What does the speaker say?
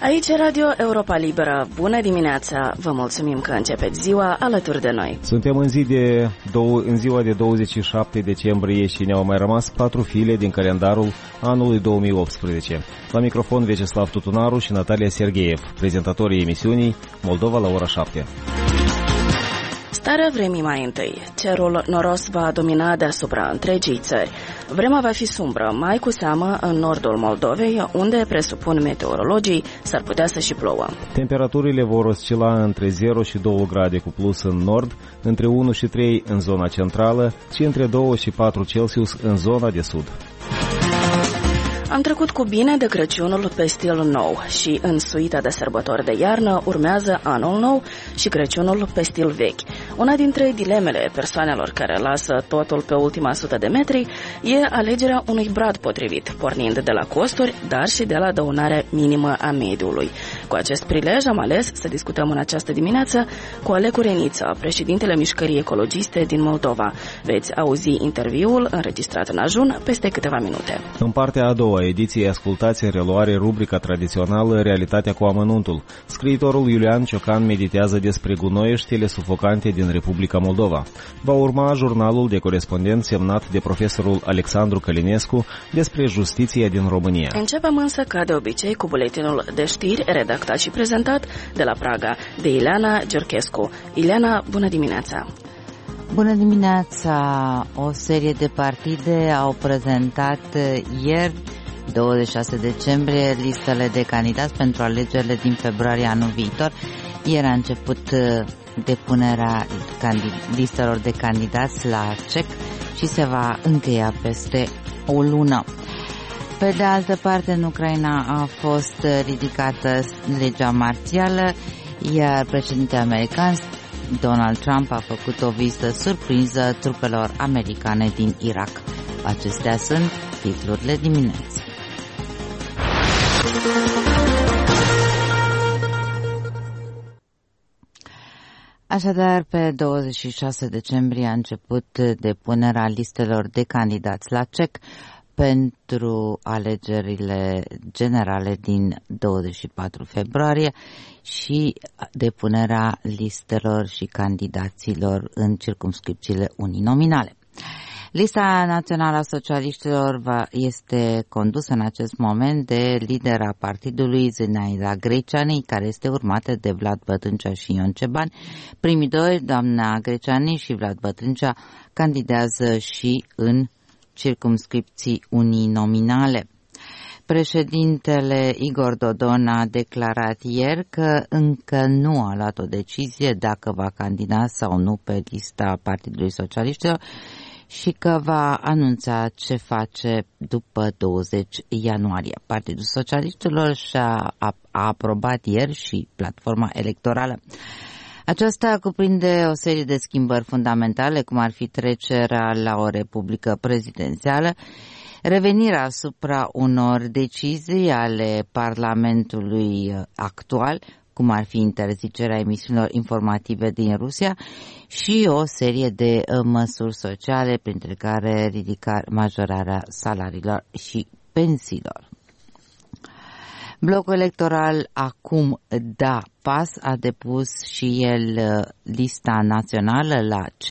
Aici Radio Europa Liberă. Bună dimineața! Vă mulțumim că începeți ziua alături de noi. Suntem în ziua de 27 decembrie și ne-au mai rămas 4 file din calendarul anului 2018. La microfon Vyacheslav Tutunaru și Natalia Sergeev, prezentatorii emisiunii Moldova la ora 7. Starea vremii mai întâi. Cerul noros va domina deasupra întregii țări. Vremea va fi sumbră, mai cu seamă în nordul Moldovei, unde, presupun meteorologii, s-ar putea să și plouă. Temperaturile vor oscila între 0 și 2 grade cu plus în nord, între 1 și 3 în zona centrală și între 2 și 4 Celsius în zona de sud. Am trecut cu bine de Crăciunul pe stil nou și în suita de sărbători de iarnă urmează Anul Nou și Crăciunul pe stil vechi. Una dintre dilemele persoanelor care lasă totul pe ultima 100 de metri e alegerea unui brad potrivit, pornind de la costuri, dar și de la dăunarea minimă a mediului. Cu acest prilej am ales să discutăm în această dimineață cu Alecu Reniță, președintele Mișcării Ecologiste din Moldova. Veți auzi interviul înregistrat în ajun peste câteva minute. În partea a doua ediției ascultați în reluare rubrica tradițională Realitatea cu amănuntul. Scriitorul Iulian Ciocan meditează despre gunoieștile sufocante din Republica Moldova. Va urma jurnalul de corespondent semnat de profesorul Alexandru Călinescu despre justiția din România. Începem însă, ca de obicei, cu buletinul de știri redactat și prezentat de la Praga de Ileana Giorchescu. Ileana, bună dimineața! Bună dimineața! O serie de partide au prezentat ieri, 26 decembrie, listele de candidați pentru alegerile din februarie anul viitor. Ieri a început depunerea listelor de candidați la CEC și se va încheia peste o lună. Pe de altă parte, în Ucraina a fost ridicată legea marțială, iar președintele american Donald Trump a făcut o vizită surpriză trupelor americane din Irak. Acestea sunt titlurile dimineții. Așadar, pe 26 decembrie a început depunerea listelor de candidați la CEC pentru alegerile generale din 24 februarie și depunerea listelor și candidaților în circumscripțiile uninominale. Lista națională a socialiștilor este condusă în acest moment de lidera partidului Zenaida Greceani, care este urmată de Vlad Bătrâncea și Ion Ceban. Primii doi, doamna Greceani și Vlad Bătrâncea, candidează și în circumscripții uninominale. Președintele Igor Dodon a declarat ieri că încă nu a luat o decizie dacă va candida sau nu pe lista Partidului Socialiștilor și că va anunța ce face după 20 ianuarie. Partidul Socialiștilor a aprobat ieri și platforma electorală. Aceasta cuprinde o serie de schimbări fundamentale, cum ar fi trecerea la o republică prezidențială, revenirea asupra unor decizii ale Parlamentului actual, cum ar fi interzicerea emisiunilor informative din Rusia, și o serie de măsuri sociale, printre care majorarea salariilor și pensiilor. Blocul electoral Acum Da PAS a depus și el lista națională la